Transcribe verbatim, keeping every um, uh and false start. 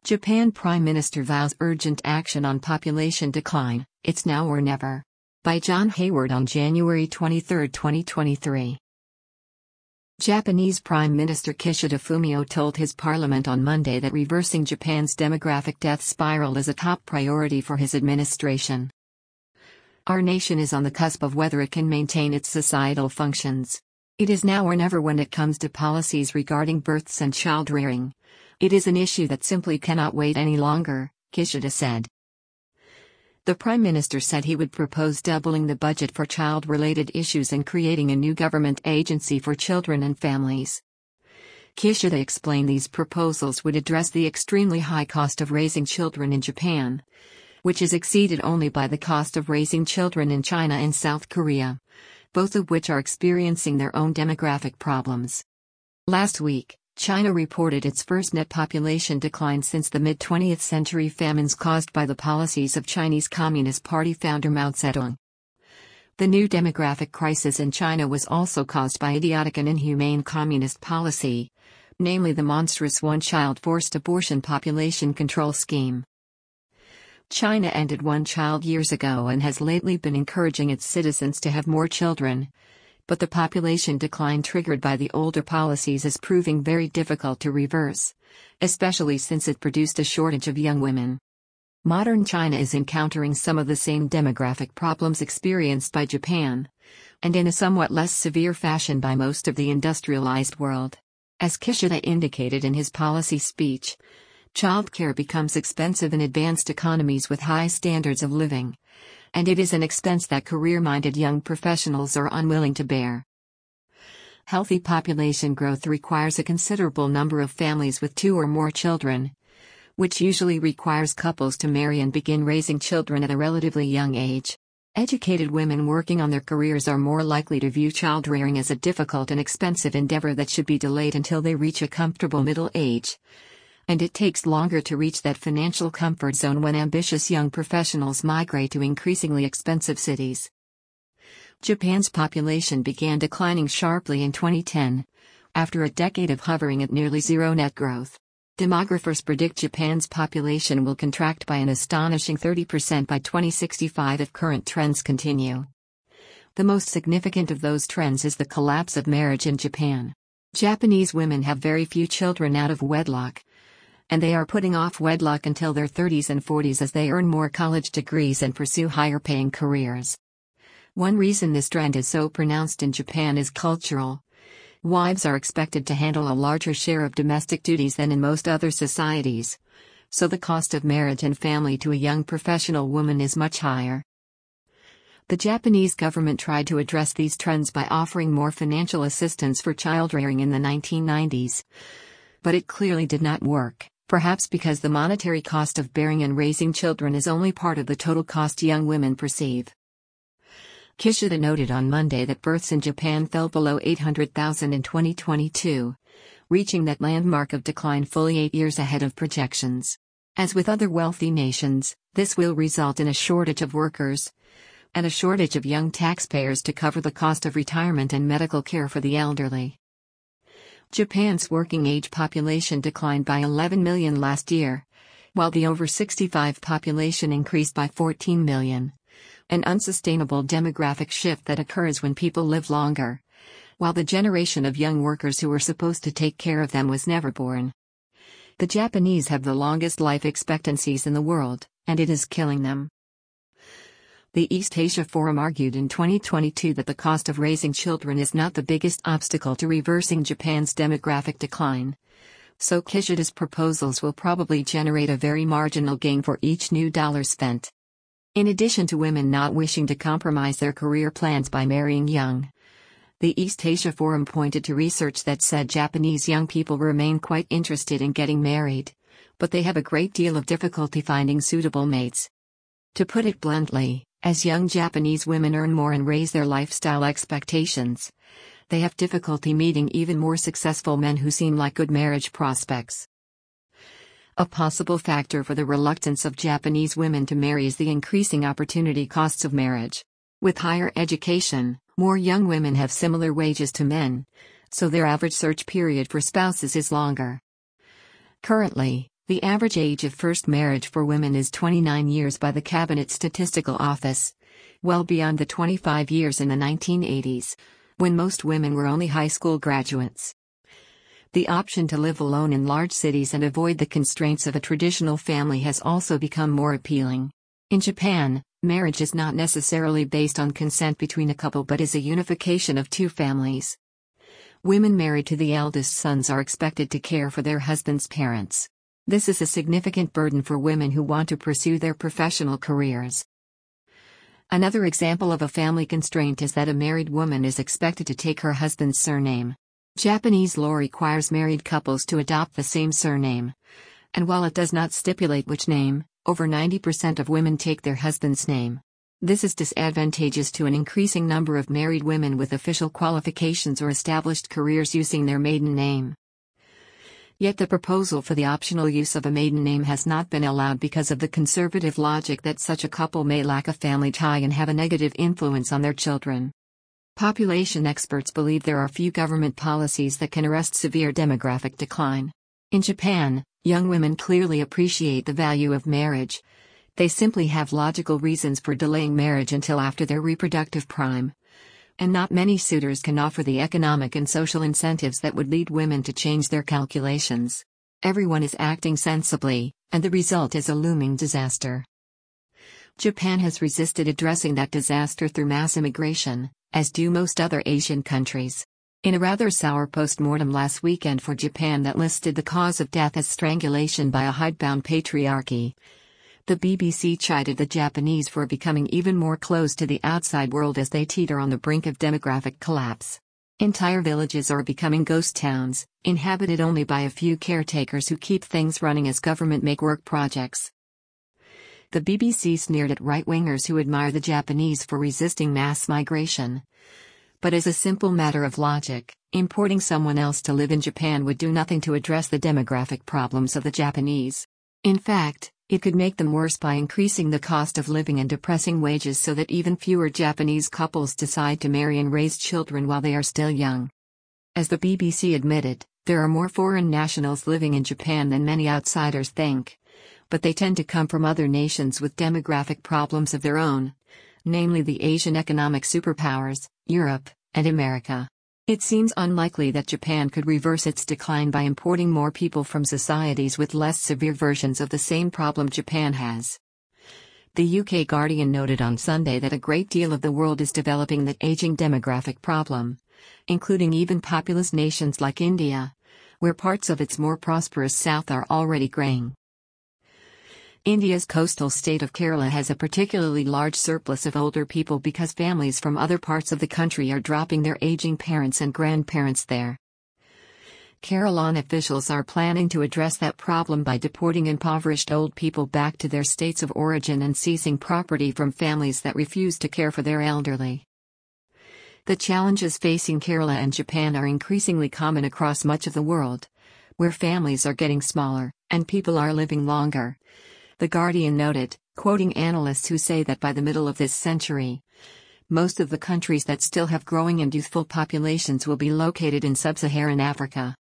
Japan Prime Minister vows urgent action on population decline, it's now or never. By John Hayward on January twenty-third, twenty twenty-three. Japanese Prime Minister Kishida Fumio told his parliament on Monday that reversing Japan's demographic death spiral is a top priority for his administration. Our nation is on the cusp of whether it can maintain its societal functions. It is now or never when it comes to policies regarding births and child rearing. It is an issue that simply cannot wait any longer, Kishida said. The Prime Minister said he would propose doubling the budget for child-related issues and creating a new government agency for children and families. Kishida explained these proposals would address the extremely high cost of raising children in Japan, which is exceeded only by the cost of raising children in China and South Korea, both of which are experiencing their own demographic problems. Last week, China reported its first net population decline since the mid-twentieth century famines caused by the policies of Chinese Communist Party founder Mao Zedong. The new demographic crisis in China was also caused by idiotic and inhumane communist policy, namely the monstrous one-child forced abortion population control scheme. China ended one child years ago and has lately been encouraging its citizens to have more children. But the population decline triggered by the older policies is proving very difficult to reverse, especially since it produced a shortage of young women. Modern China is encountering some of the same demographic problems experienced by Japan, and in a somewhat less severe fashion by most of the industrialized world. As Kishida indicated in his policy speech, childcare becomes expensive in advanced economies with high standards of living, and it is an expense that career-minded young professionals are unwilling to bear. Healthy population growth requires a considerable number of families with two or more children, which usually requires couples to marry and begin raising children at a relatively young age. Educated women working on their careers are more likely to view child-rearing as a difficult and expensive endeavor that should be delayed until they reach a comfortable middle age. And it takes longer to reach that financial comfort zone when ambitious young professionals migrate to increasingly expensive cities. Japan's population began declining sharply in twenty ten, after a decade of hovering at nearly zero net growth. Demographers predict Japan's population will contract by an astonishing thirty percent by twenty sixty-five if current trends continue. The most significant of those trends is the collapse of marriage in Japan. Japanese women have very few children out of wedlock, and they are putting off wedlock until their thirties and forties as they earn more college degrees and pursue higher-paying careers. One reason this trend is so pronounced in Japan is cultural. Wives are expected to handle a larger share of domestic duties than in most other societies, so the cost of marriage and family to a young professional woman is much higher. The Japanese government tried to address these trends by offering more financial assistance for child-rearing in the nineteen nineties, but it clearly did not work. Perhaps because the monetary cost of bearing and raising children is only part of the total cost young women perceive. Kishida noted on Monday that births in Japan fell below eight hundred thousand in twenty twenty-two, reaching that landmark of decline fully eight years ahead of projections. As with other wealthy nations, this will result in a shortage of workers, and a shortage of young taxpayers to cover the cost of retirement and medical care for the elderly. Japan's working-age population declined by eleven million last year, while the over sixty-five population increased by fourteen million. An unsustainable demographic shift that occurs when people live longer, while the generation of young workers who were supposed to take care of them was never born. The Japanese have the longest life expectancies in the world, and it is killing them. The East Asia Forum argued in twenty twenty-two that the cost of raising children is not the biggest obstacle to reversing Japan's demographic decline, so Kishida's proposals will probably generate a very marginal gain for each new dollar spent. In addition to women not wishing to compromise their career plans by marrying young, the East Asia Forum pointed to research that said Japanese young people remain quite interested in getting married, but they have a great deal of difficulty finding suitable mates. To put it bluntly, as young Japanese women earn more and raise their lifestyle expectations, they have difficulty meeting even more successful men who seem like good marriage prospects. A possible factor for the reluctance of Japanese women to marry is the increasing opportunity costs of marriage. With higher education, more young women have similar wages to men, so their average search period for spouses is longer. Currently, The average age of first marriage for women is twenty-nine years by the Cabinet Statistical Office, well beyond the twenty-five years in the nineteen eighties, when most women were only high school graduates. The option to live alone in large cities and avoid the constraints of a traditional family has also become more appealing. In Japan, marriage is not necessarily based on consent between a couple but is a unification of two families. Women married to the eldest sons are expected to care for their husband's parents. This is a significant burden for women who want to pursue their professional careers. Another example of a family constraint is that a married woman is expected to take her husband's surname. Japanese law requires married couples to adopt the same surname. And while it does not stipulate which name, over ninety percent of women take their husband's name. This is disadvantageous to an increasing number of married women with official qualifications or established careers using their maiden name. Yet the proposal for the optional use of a maiden name has not been allowed because of the conservative logic that such a couple may lack a family tie and have a negative influence on their children. Population experts believe there are few government policies that can arrest severe demographic decline. In Japan, young women clearly appreciate the value of marriage. They simply have logical reasons for delaying marriage until after their reproductive prime. And not many suitors can offer the economic and social incentives that would lead women to change their calculations. Everyone is acting sensibly, and the result is a looming disaster. Japan has resisted addressing that disaster through mass immigration, as do most other Asian countries. In a rather sour post-mortem last weekend for Japan that listed the cause of death as strangulation by a hidebound patriarchy, the B B C chided the Japanese for becoming even more closed to the outside world as they teeter on the brink of demographic collapse. Entire villages are becoming ghost towns, inhabited only by a few caretakers who keep things running as government make work projects. The B B C sneered at right-wingers who admire the Japanese for resisting mass migration. But as a simple matter of logic, importing someone else to live in Japan would do nothing to address the demographic problems of the Japanese. In fact, it could make them worse by increasing the cost of living and depressing wages so that even fewer Japanese couples decide to marry and raise children while they are still young. As the B B C admitted, there are more foreign nationals living in Japan than many outsiders think. But they tend to come from other nations with demographic problems of their own, namely the Asian economic superpowers, Europe, and America. It seems unlikely that Japan could reverse its decline by importing more people from societies with less severe versions of the same problem Japan has. The U K Guardian noted on Sunday that a great deal of the world is developing the aging demographic problem, including even populous nations like India, where parts of its more prosperous south are already graying. India's coastal state of Kerala has a particularly large surplus of older people because families from other parts of the country are dropping their aging parents and grandparents there. Keralan officials are planning to address that problem by deporting impoverished old people back to their states of origin and seizing property from families that refuse to care for their elderly. The challenges facing Kerala and Japan are increasingly common across much of the world, where families are getting smaller and people are living longer. The Guardian noted, quoting analysts who say that by the middle of this century, most of the countries that still have growing and youthful populations will be located in sub-Saharan Africa.